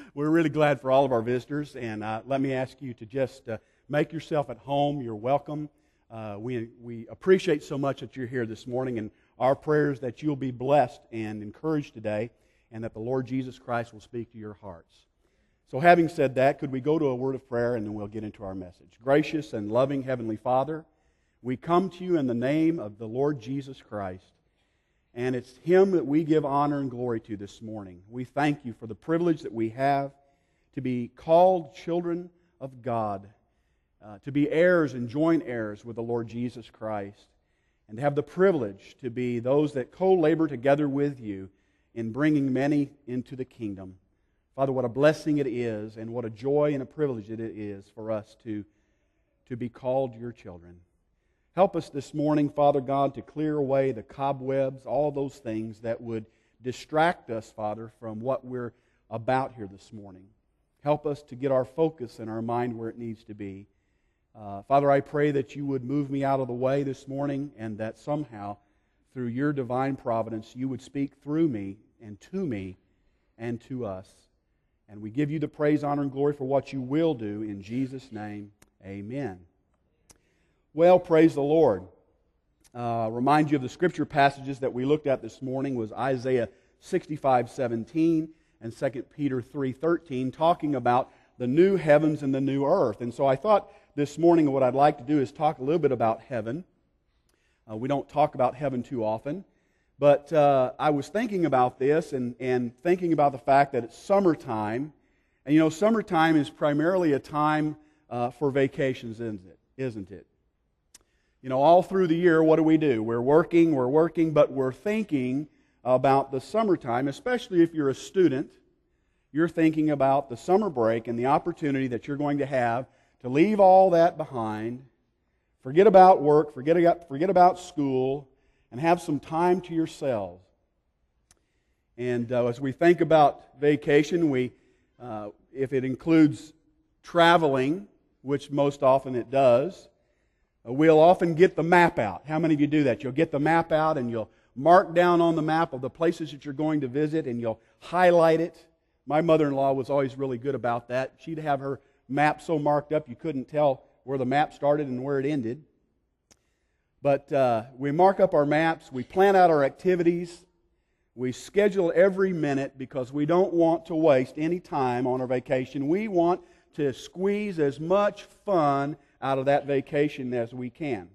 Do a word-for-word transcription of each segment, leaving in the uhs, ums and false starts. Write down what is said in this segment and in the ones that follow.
We're really glad for all of our visitors, and uh, let me ask you to just uh, make yourself at home. You're welcome. Uh, we, we appreciate so much that you're here this morning, and our prayers that you'll be blessed and encouraged today, and that the Lord Jesus Christ will speak to your hearts. So having said that, could we go to a word of prayer, and then we'll get into our message. Gracious and loving Heavenly Father, we come to you in the name of the Lord Jesus Christ. And it's Him that we give honor and glory to this morning. We thank you for the privilege that we have to be called children of God, uh, to be heirs and joint heirs with the Lord Jesus Christ, and to have the privilege to be those that co-labor together with you in bringing many into the kingdom. Father, what a blessing it is, and what a joy and a privilege it is for us to, to be called your children. Help us this morning, Father God, to clear away the cobwebs, all those things that would distract us, Father, from what we're about here this morning. Help us to get our focus and our mind where it needs to be. Uh, Father, I pray that you would move me out of the way this morning, and that somehow, through your divine providence, you would speak through me and to me and to us. And we give you the praise, honor, and glory for what you will do. In Jesus' name, amen. Well, praise the Lord. Uh, remind you of the scripture passages that we looked at this morning was Isaiah sixty-five seventeen and Second Peter three thirteen, talking about the new heavens and the new earth. And so I thought this morning what I'd like to do is talk a little bit about heaven. Uh, we don't talk about heaven too often, but uh, I was thinking about this and, and thinking about the fact that it's summertime. And you know, summertime is primarily a time uh, for vacations, isn't it? Isn't it? You know, all through the year, what do we do? We're working, we're working, but we're thinking about the summertime, especially if you're a student. You're thinking about the summer break and the opportunity that you're going to have to leave all that behind, forget about work, forget about, forget about school, and have some time to yourselves. And uh, as we think about vacation, we, uh, if it includes traveling, which most often it does, we'll often get the map out. How many of you do that? You'll get the map out and you'll mark down on the map of the places that you're going to visit, and you'll highlight it. My mother-in-law was always really good about that. She'd have her map so marked up you couldn't tell where the map started and where it ended. But uh, we mark up our maps, we plan out our activities, we schedule every minute because we don't want to waste any time on our vacation. We want to squeeze as much fun out of that vacation as we can.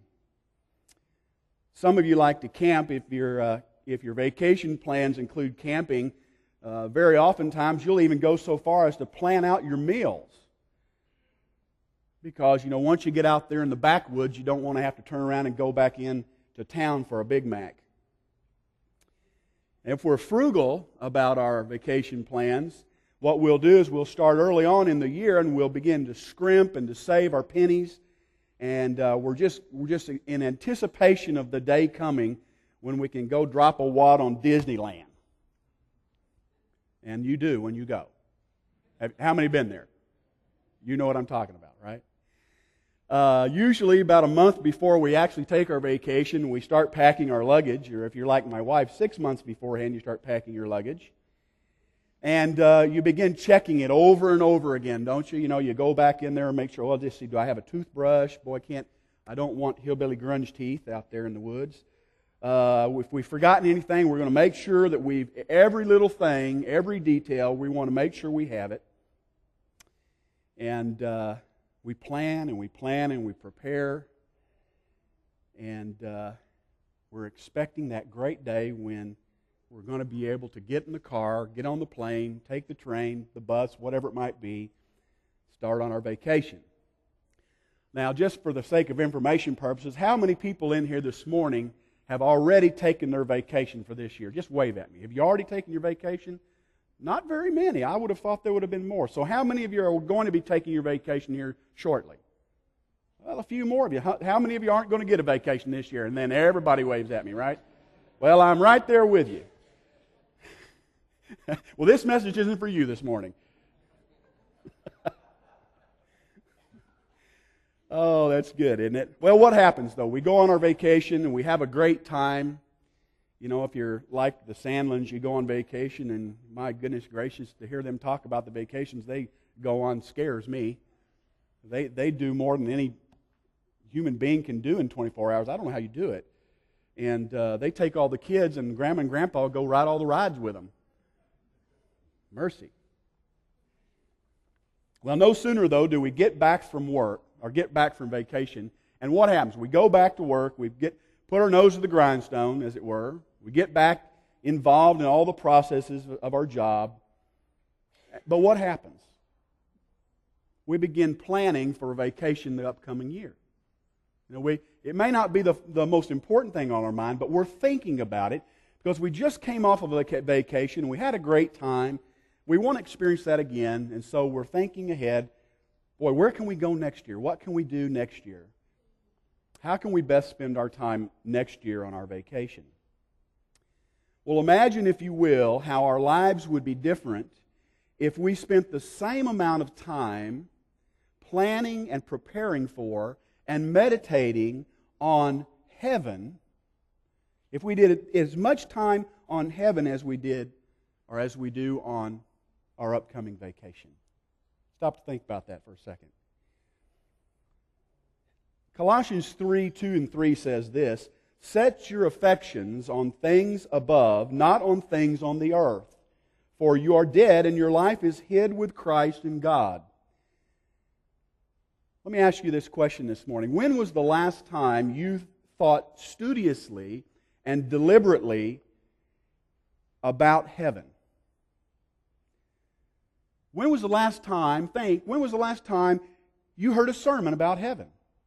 Some of you like to camp. If your uh, if your vacation plans include camping, uh, very oftentimes you'll even go so far as to plan out your meals. Because, you know, once you get out there in the backwoods, you don't want to have to turn around and go back in to town for a Big Mac. And if we're frugal about our vacation plans, what we'll do is we'll start early on in the year and we'll begin to scrimp and to save our pennies. And uh, we're just we're just in anticipation of the day coming when we can go drop a wad on Disneyland. And you do when you go. How many have been there? You know what I'm talking about, right? Uh, usually about a month before we actually take our vacation, we start packing our luggage. Or if you're like my wife, six months beforehand, you start packing your luggage. And uh, you begin checking it over and over again, don't you? You know, you go back in there and make sure, well, just see, do I have a toothbrush? Boy, I can't, I don't want hillbilly grunge teeth out there in the woods. Uh, if we've forgotten anything, we're going to make sure that we've, every little thing, every detail, we want to make sure we have it. And uh, we plan and we plan and we prepare. And uh, we're expecting that great day when we're going to be able to get in the car, get on the plane, take the train, the bus, whatever it might be, start on our vacation. Now, just for the sake of information purposes, how many people in here this morning have already taken their vacation for this year? Just wave at me. Have you already taken your vacation? Not very many. I would have thought there would have been more. So how many of you are going to be taking your vacation here shortly? Well, a few more of you. How, how many of you aren't going to get a vacation this year? And then everybody waves at me, right? Well, I'm right there with you. Well, this message isn't for you this morning. Oh, that's good, isn't it? Well, what happens, though? We go on our vacation and we have a great time. You know, if you're like the Sandlins, you go on vacation, and my goodness gracious, to hear them talk about the vacations they go on scares me. They they do more than any human being can do in twenty-four hours. I don't know how you do it. And uh, they take all the kids, and Grandma and Grandpa go ride all the rides with them. Mercy. Well, no sooner, though, do we get back from work, or get back from vacation, and what happens? We go back to work, we get put our nose to the grindstone, as it were. We get back involved in all the processes of our job. But what happens? We begin planning for a vacation the upcoming year. You know, we, it may not be the, the most important thing on our mind, but we're thinking about it because we just came off of a vacation and we had a great time. We want to experience that again, and so we're thinking ahead. Boy, where can we go next year? What can we do next year? How can we best spend our time next year on our vacation? Well, imagine, if you will, how our lives would be different if we spent the same amount of time planning and preparing for and meditating on heaven, if we did as much time on heaven as we did or as we do on our upcoming vacation. Stop to think about that for a second. Colossians three, two and three says this, "Set your affections on things above, not on things on the earth. For you are dead, and your life is hid with Christ in God." Let me ask you this question this morning. When was the last time you thought studiously and deliberately about heaven? When was the last time, think, when was the last time you heard a sermon about heaven?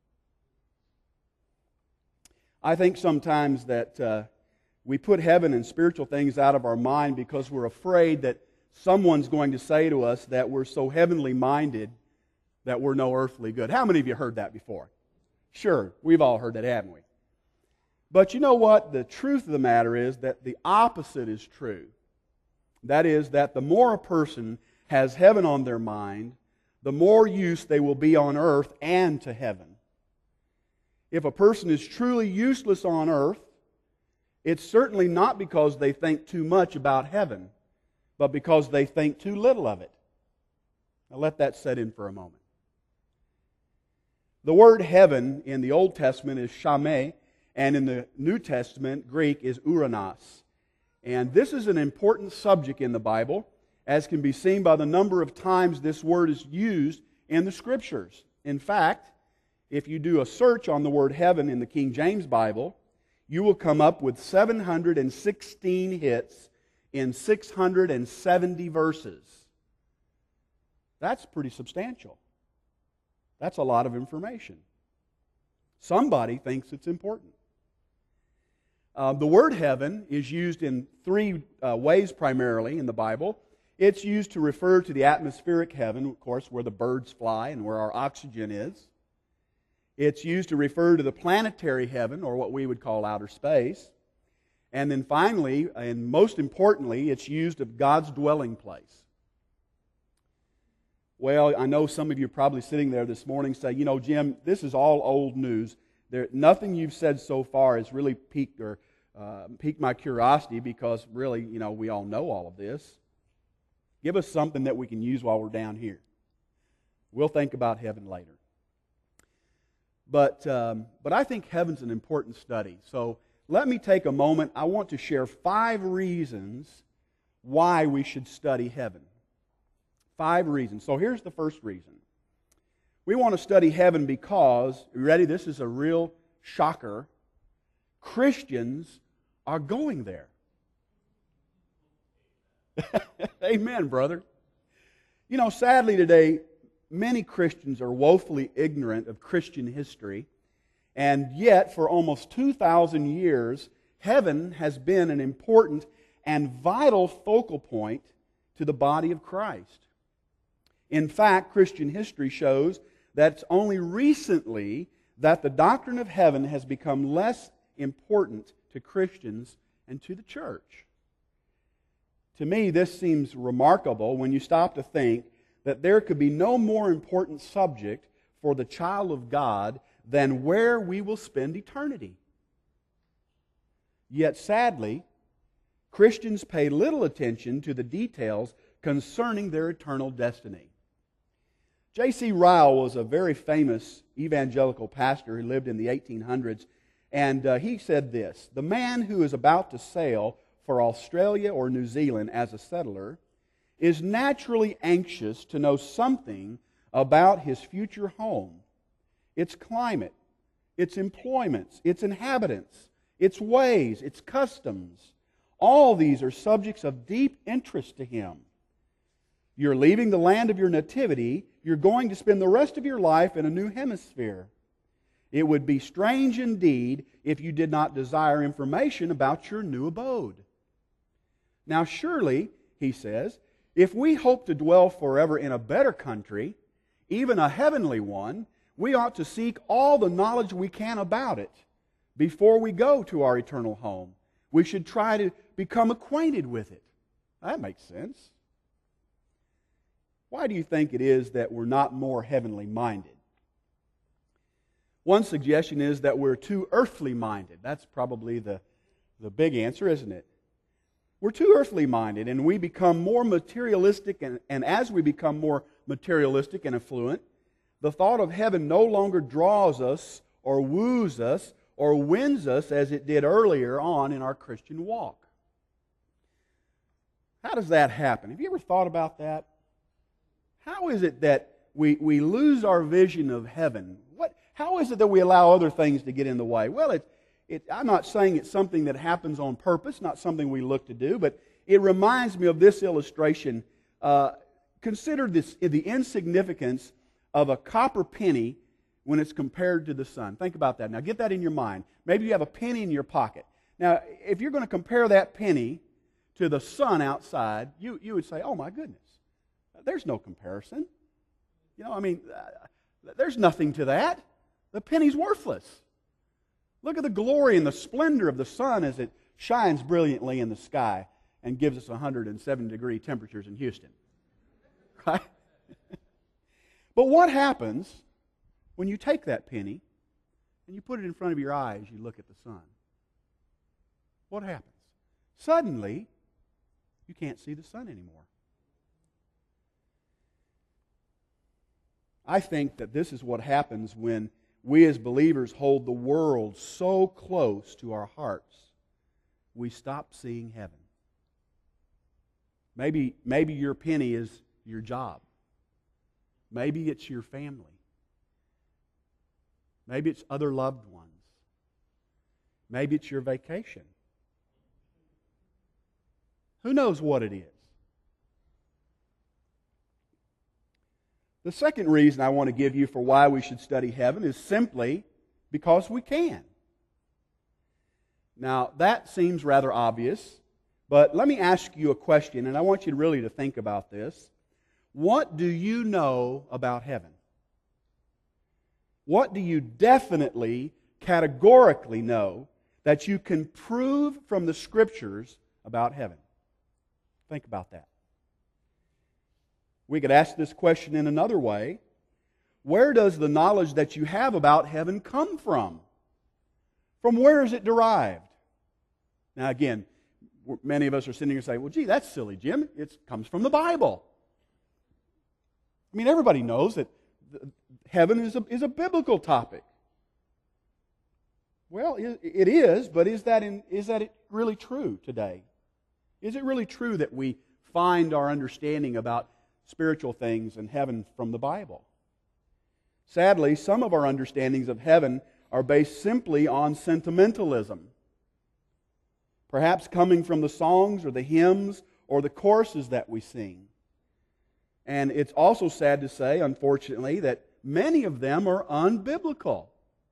I think sometimes that uh, we put heaven and spiritual things out of our mind because we're afraid that someone's going to say to us that we're so heavenly minded that we're no earthly good. How many of you heard that before? Sure, we've all heard that, haven't we? But you know what? The truth of the matter is that the opposite is true. That is, that the more a person has heaven on their mind, the more use they will be on earth and to heaven. If a person is truly useless on earth, it's certainly not because they think too much about heaven, but because they think too little of it. Now let that set in for a moment. The word heaven in the Old Testament is shame, and in the New Testament, Greek, is uranos. And this is an important subject in the Bible, as can be seen by the number of times this word is used in the Scriptures. In fact, if you do a search on the word heaven in the King James Bible, you will come up with seven hundred sixteen hits in six hundred seventy verses. That's pretty substantial. That's a lot of information. Somebody thinks it's important. Uh, the word heaven is used in three uh, ways primarily in the Bible. It's used to refer to the atmospheric heaven, of course, where the birds fly and where our oxygen is. It's used to refer to the planetary heaven, or what we would call outer space. And then finally, and most importantly, it's used of God's dwelling place. Well, I know some of you are probably sitting there this morning saying, you know, Jim, this is all old news. There, nothing you've said so far has really piqued or uh, piqued my curiosity because really, you know, we all know all of this. Give us something that we can use while we're down here. We'll think about heaven later. But, um, but I think heaven's an important study. So let me take a moment. I want to share five reasons why we should study heaven. Five reasons. So here's the first reason. We want to study heaven because, you ready? This is a real shocker. Christians are going there. Amen, brother. You know, sadly today, many Christians are woefully ignorant of Christian history, and yet for almost two thousand years, heaven has been an important and vital focal point to the body of Christ. In fact, Christian history shows that it's only recently that the doctrine of heaven has become less important to Christians and to the church. To me, this seems remarkable when you stop to think that there could be no more important subject for the child of God than where we will spend eternity. Yet sadly, Christians pay little attention to the details concerning their eternal destiny. J C Ryle was a very famous evangelical pastor who lived in the eighteen hundreds, and uh, he said this: "The man who is about to sail for Australia or New Zealand as a settler is naturally anxious to know something about his future home, its climate, its employments, its inhabitants, its ways, its customs. All these are subjects of deep interest to him. You're leaving the land of your nativity. You're going to spend the rest of your life in a new hemisphere. It would be strange indeed if you did not desire information about your new abode. Now surely," he says, "if we hope to dwell forever in a better country, even a heavenly one, we ought to seek all the knowledge we can about it before we go to our eternal home. We should try to become acquainted with it." That makes sense. Why do you think it is that we're not more heavenly minded? One suggestion is that we're too earthly minded. That's probably the, the big answer, isn't it? We're too earthly minded, and we become more materialistic, and, and as we become more materialistic and affluent, the thought of heaven no longer draws us or woos us or wins us as it did earlier on in our Christian walk. How does that happen? Have you ever thought about that? How is it that we, we lose our vision of heaven? What, how is it that we allow other things to get in the way? Well, it, it, I'm not saying it's something that happens on purpose, not something we look to do, but it reminds me of this illustration. Uh, consider this, the insignificance of a copper penny when it's compared to the sun. Think about that. Now get that in your mind. Maybe you have a penny in your pocket. Now, if you're going to compare that penny to the sun outside, you, you would say, "Oh my goodness, there's no comparison." You know, I mean, uh, there's nothing to that. The penny's worthless. Look at the glory and the splendor of the sun as it shines brilliantly in the sky and gives us one hundred seven degree temperatures in Houston. Right? But what happens when you take that penny and you put it in front of your eyes, you look at the sun? What happens? Suddenly, you can't see the sun anymore. I think that this is what happens when we as believers hold the world so close to our hearts, we stop seeing heaven. Maybe, maybe your penny is your job. Maybe it's your family. Maybe it's other loved ones. Maybe it's your vacation. Who knows what it is? The second reason I want to give you for why we should study heaven is simply because we can. Now, that seems rather obvious, but let me ask you a question, and I want you really to think about this. What do you know about heaven? What do you definitely, categorically know that you can prove from the Scriptures about heaven? Think about that. We could ask this question in another way. Where does the knowledge that you have about heaven come from? From where is it derived? Now again, many of us are sitting here saying, "Well, gee, that's silly, Jim. It comes from the Bible." I mean, everybody knows that heaven is a, is a biblical topic. Well, it is, but is that, in, is that really true today? Is it really true that we find our understanding about spiritual things and heaven from the Bible? Sadly, some of our understandings of heaven are based simply on sentimentalism, perhaps coming from the songs or the hymns or the choruses that we sing. And it's also sad to say, unfortunately, that many of them are unbiblical.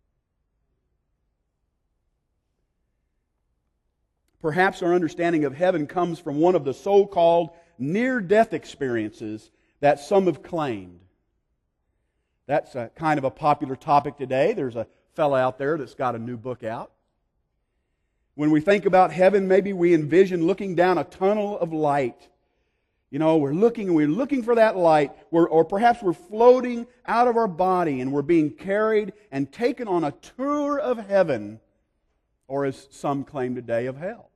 Perhaps our understanding of heaven comes from one of the so-called near-death experiences that some have claimed. That's a kind of a popular topic today. There's a fellow out there that's got a new book out. When we think about heaven, maybe we envision looking down a tunnel of light. You know, we're looking and we're looking for that light, we're, or perhaps we're floating out of our body and we're being carried and taken on a tour of heaven or as some claim today, of hell.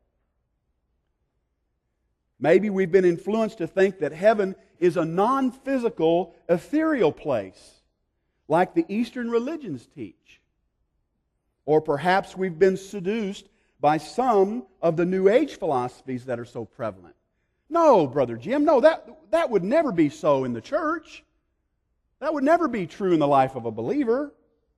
Maybe we've been influenced to think that heaven is a non-physical, ethereal place, like the Eastern religions teach. Or perhaps we've been seduced by some of the New Age philosophies that are so prevalent. No, Brother Jim, no, that, that would never be so in the church. That would never be true in the life of a believer.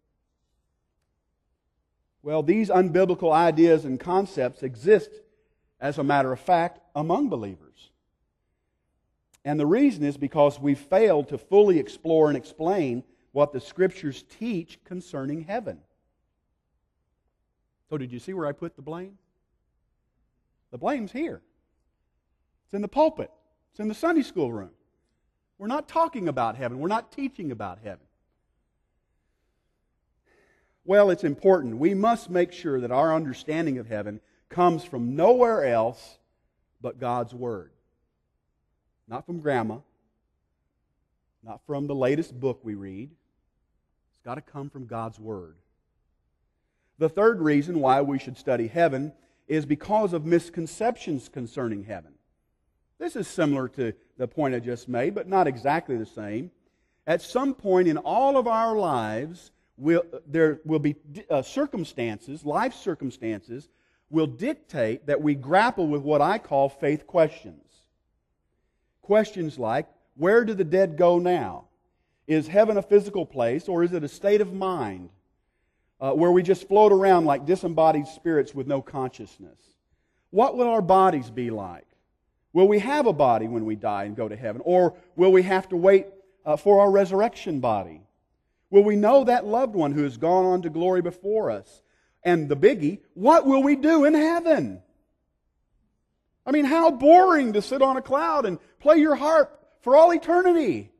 Well, these unbiblical ideas and concepts exist, as a matter of fact, among believers. And the reason is because we failed to fully explore and explain what the Scriptures teach concerning heaven. So did you see where I put the blame? The blame's here. It's in the pulpit. It's in the Sunday school room. We're not talking about heaven. We're not teaching about heaven. Well, it's important. We must make sure that our understanding of heaven comes from nowhere else but God's Word. Not from grandma. Not from the latest book we read. It's got to come from God's Word. The third reason why we should study heaven is because of misconceptions concerning heaven. This is similar to the point I just made, but not exactly the same. At some point in all of our lives, we'll, there will be uh, circumstances, life circumstances, will dictate that we grapple with what I call faith questions. Questions like, where do the dead go now? Is heaven a physical place, or is it a state of mind uh, where we just float around like disembodied spirits with no consciousness? What will our bodies be like? Will we have a body when we die and go to heaven? Or will we have to wait uh, for our resurrection body? Will we know that loved one who has gone on to glory before us? And the biggie, what will we do in heaven? I mean, how boring to sit on a cloud and play your harp for all eternity.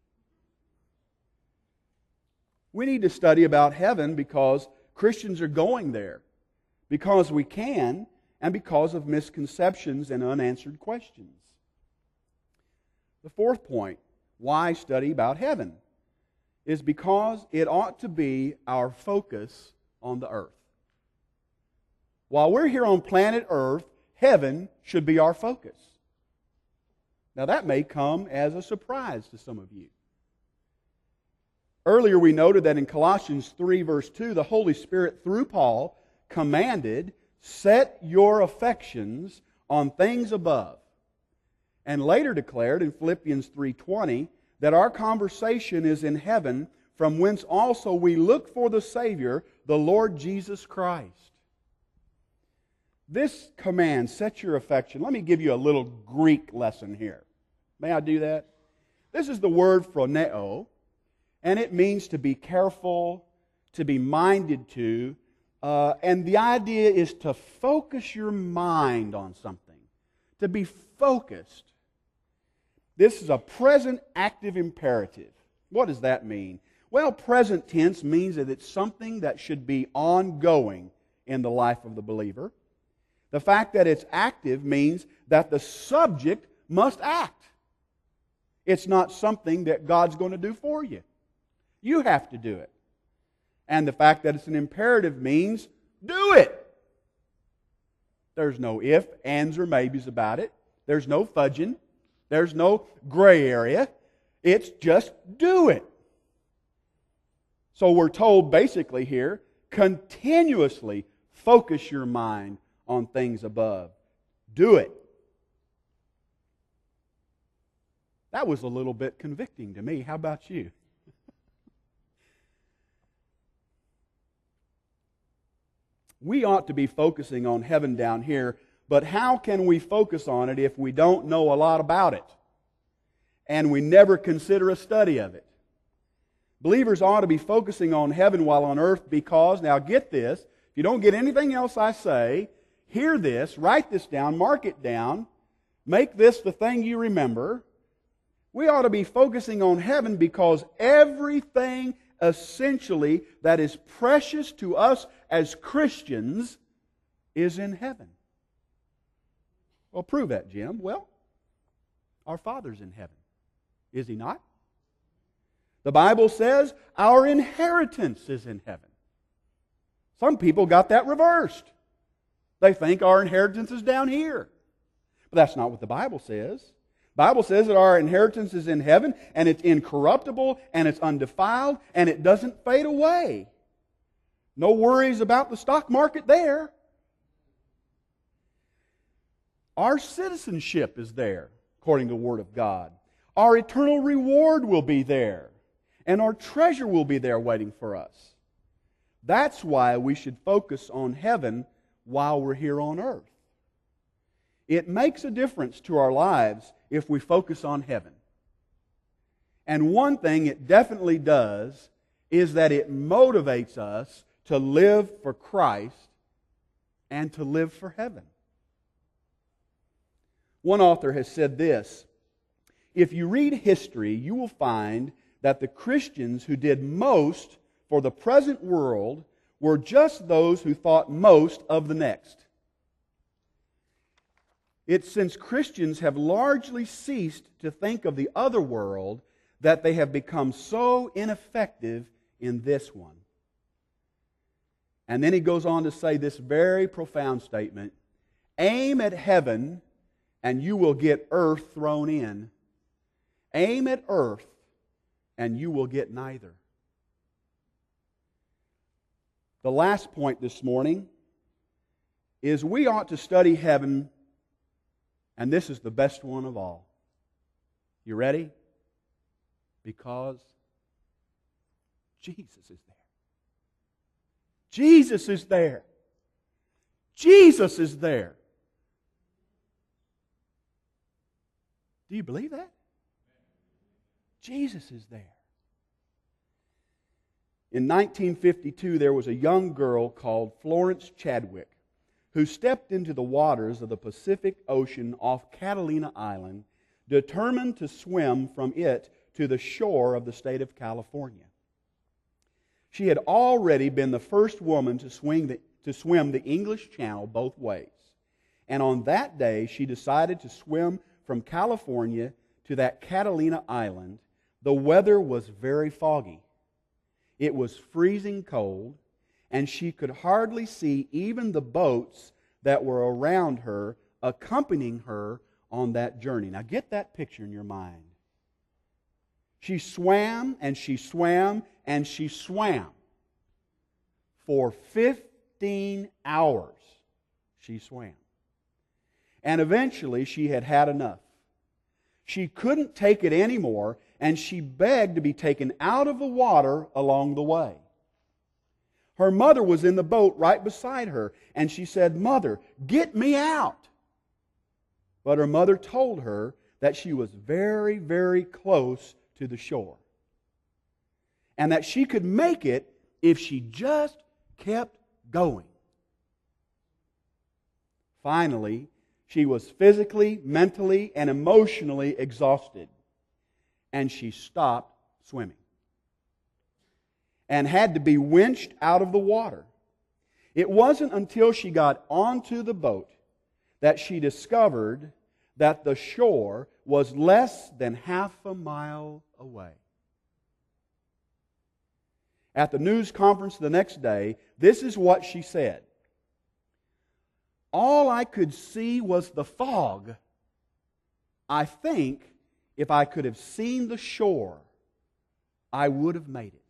We need to study about heaven because Christians are going there, because we can, and because of misconceptions and unanswered questions. The fourth point, why study about heaven, is because it ought to be our focus on the earth. While we're here on planet Earth, heaven should be our focus. Now that may come as a surprise to some of you. Earlier we noted that in Colossians three verse two, the Holy Spirit through Paul commanded, set your affections on things above. And later declared in Philippians three twenty that our conversation is in heaven, from whence also we look for the Savior, the Lord Jesus Christ. This command, set your affection, let me give you a little Greek lesson here. May I do that? This is the word phroneo, and it means to be careful, to be minded to, uh, and the idea is to focus your mind on something, to be focused. This is a present active imperative. What does that mean? Well, present tense means that it's something that should be ongoing in the life of the believer. The fact that it's active means that the subject must act. It's not something that God's going to do for you. You have to do it. And the fact that it's an imperative means do it. There's no if, ands, or maybes about it. There's no fudging. There's no gray area. It's just do it. So we're told basically here, continuously focus your mind on things above. Do it. That was a little bit convicting to me. How about you? We ought to be focusing on heaven down here, but how can we focus on it if we don't know a lot about it and we never consider a study of it? Believers ought to be focusing on heaven while on earth because, now get this, if you don't get anything else I say, hear this, write this down, mark it down, make this the thing you remember. We ought to be focusing on heaven because everything essentially that is precious to us as Christians is in heaven. Well, prove that, Jim. Well, our Father's in heaven. Is He not? The Bible says our inheritance is in heaven. Some people got that reversed. They think our inheritance is down here. But that's not what the Bible says. The Bible says that our inheritance is in heaven, and it's incorruptible, and it's undefiled, and it doesn't fade away. No worries about the stock market there. Our citizenship is there, according to the Word of God. Our eternal reward will be there, and our treasure will be there waiting for us. That's why we should focus on heaven while we're here on earth. It makes a difference to our lives if we focus on heaven. And one thing it definitely does is that it motivates us to live for Christ and to live for heaven. One author has said this: if you read history, you will find that the Christians who did most for the present world were just those who thought most of the next. It's since Christians have largely ceased to think of the other world that they have become so ineffective in this one. And then he goes on to say this very profound statement: aim at heaven and you will get earth thrown in. Aim at earth and you will get neither. The last point this morning is we ought to study heaven, and this is the best one of all. You ready? Because Jesus is there. Jesus is there. Jesus is there. Do you believe that? Jesus is there. In nineteen fifty-two, there was a young girl called Florence Chadwick who stepped into the waters of the Pacific Ocean off Catalina Island, determined to swim from it to the shore of the state of California. She had already been the first woman to, swing the, to swim the English Channel both ways. And on that day, she decided to swim from California to that Catalina Island. The weather was very foggy. It was freezing cold, and she could hardly see even the boats that were around her, accompanying her on that journey. Now get that picture in your mind. She swam and she swam and she swam. For fifteen hours she swam. And eventually she had had enough. She couldn't take it anymore, and she begged to be taken out of the water along the way. Her mother was in the boat right beside her, and she said, "Mother, get me out." But her mother told her that she was very, very close to the shore, and that she could make it if she just kept going. Finally, she was physically, mentally, and emotionally exhausted, and she stopped swimming and had to be winched out of the water. It wasn't until she got onto the boat that she discovered that the shore was less than half a mile away. At the news conference the next day, this is what she said: "All I could see was the fog. I think if I could have seen the shore, I would have made it."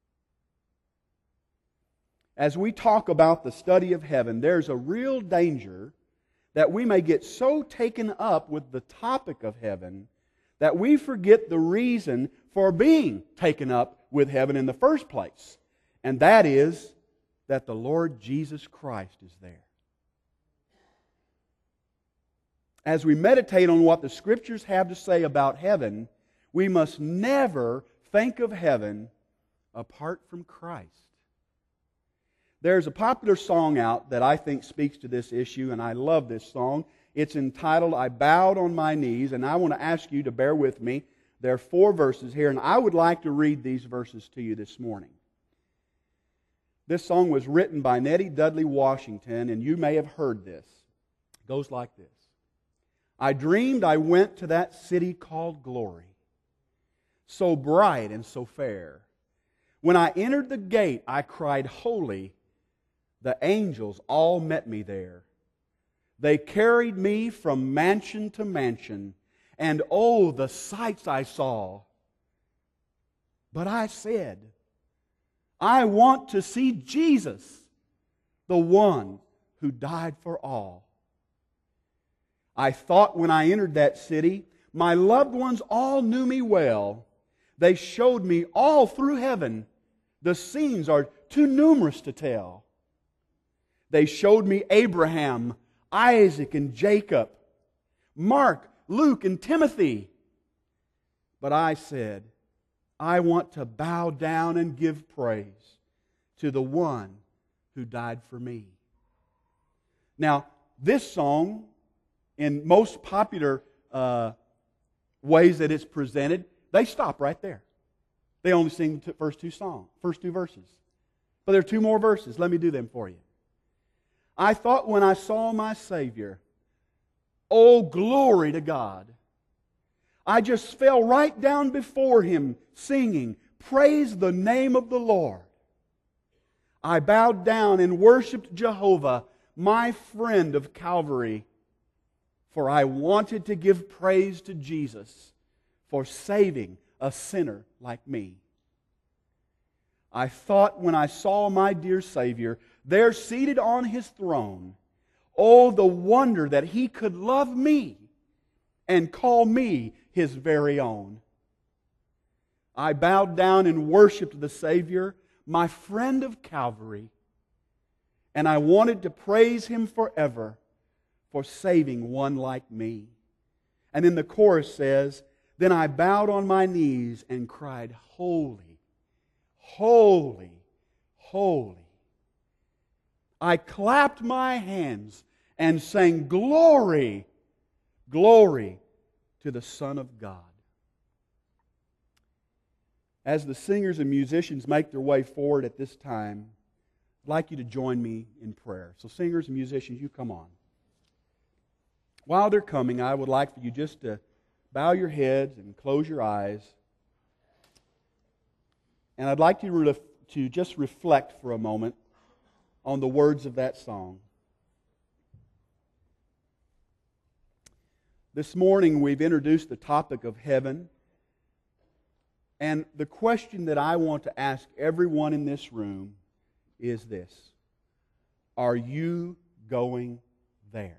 As we talk about the study of heaven, there's a real danger that we may get so taken up with the topic of heaven that we forget the reason for being taken up with heaven in the first place. And that is that the Lord Jesus Christ is there. As we meditate on what the Scriptures have to say about heaven, we must never think of heaven apart from Christ. There's a popular song out that I think speaks to this issue, and I love this song. It's entitled, "I Bowed on My Knees," and I want to ask you to bear with me. There are four verses here, and I would like to read these verses to you this morning. This song was written by Nettie Dudley Washington, and you may have heard this. It goes like this: "I dreamed I went to that city called glory, so bright and so fair. When I entered the gate, I cried, 'Holy!' The angels all met me there. They carried me from mansion to mansion, and oh, the sights I saw. But I said, I want to see Jesus, the one who died for all. I thought when I entered that city, my loved ones all knew me well. They showed me all through heaven. The scenes are too numerous to tell. They showed me Abraham, Isaac, and Jacob, Mark, Luke, and Timothy. But I said, I want to bow down and give praise to the one who died for me. Now, this song, in most popular uh, ways that it's presented, they stop right there. They only sing the first two songs, first two verses. But there are two more verses. Let me do them for you. I thought when I saw my Savior, oh, glory to God. I just fell right down before Him, singing, praise the name of the Lord. I bowed down and worshiped Jehovah, my friend of Calvary, for I wanted to give praise to Jesus for saving a sinner like me. I thought when I saw my dear Savior there seated on His throne, oh, the wonder that He could love me and call me His very own. I bowed down and worshiped the Savior, my friend of Calvary, and I wanted to praise Him forever for saving one like me. And then the chorus says, then I bowed on my knees and cried, holy, holy, holy. I clapped my hands and sang, glory, glory to the Son of God. As the singers and musicians make their way forward at this time, I'd like you to join me in prayer. So singers and musicians, you come on. While they're coming, I would like for you just to bow your heads and close your eyes. And I'd like you to, to just reflect for a moment on the words of that song. This morning we've introduced the topic of heaven. And the question that I want to ask everyone in this room is this: are you going there?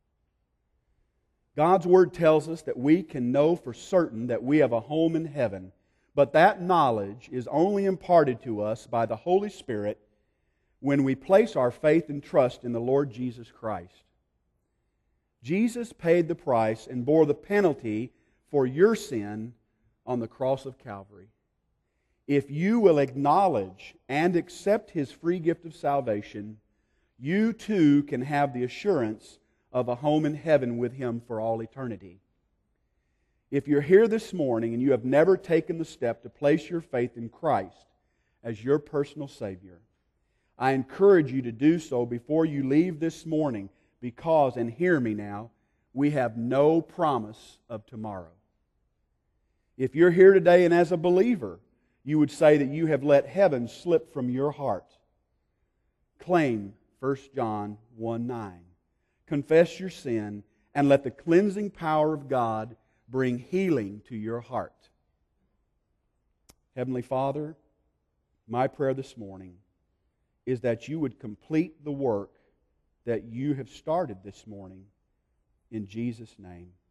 God's Word tells us that we can know for certain that we have a home in heaven, but that knowledge is only imparted to us by the Holy Spirit when we place our faith and trust in the Lord Jesus Christ. Jesus paid the price and bore the penalty for your sin on the cross of Calvary. If you will acknowledge and accept His free gift of salvation, you too can have the assurance of a home in heaven with Him for all eternity. If you're here this morning and you have never taken the step to place your faith in Christ as your personal Savior, I encourage you to do so before you leave this morning because, and hear me now, we have no promise of tomorrow. If you're here today and as a believer, you would say that you have let heaven slip from your heart, claim First John one nine. Confess your sin and let the cleansing power of God bring healing to your heart. Heavenly Father, my prayer this morning is that you would complete the work that you have started this morning. In Jesus' name.